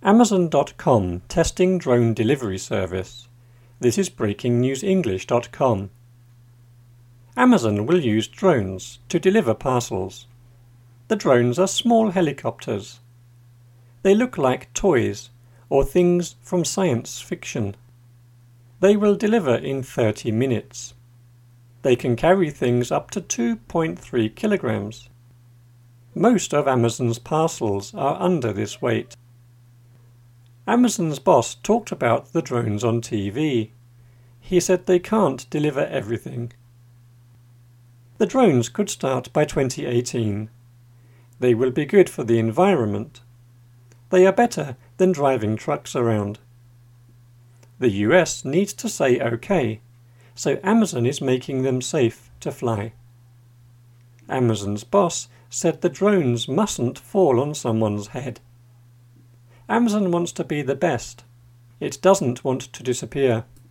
Amazon.com testing drone delivery service. This is breakingnewsenglish.com. Amazon will use drones to deliver parcels. The drones are small helicopters. They look like toys or things from science fiction. They will deliver in 30 minutes. They can carry things up to 2.3 kilograms. Most of Amazon's parcels are under this weight. Amazon's boss talked about the drones on TV. He said they can't deliver everything. The drones could start by 2018. They will be good for the environment. They are better than driving trucks around. The US needs to say OK, so Amazon is making them safe to fly. Amazon's boss said the drones mustn't fall on someone's head. Amazon wants to be the best. It doesn't want to disappear.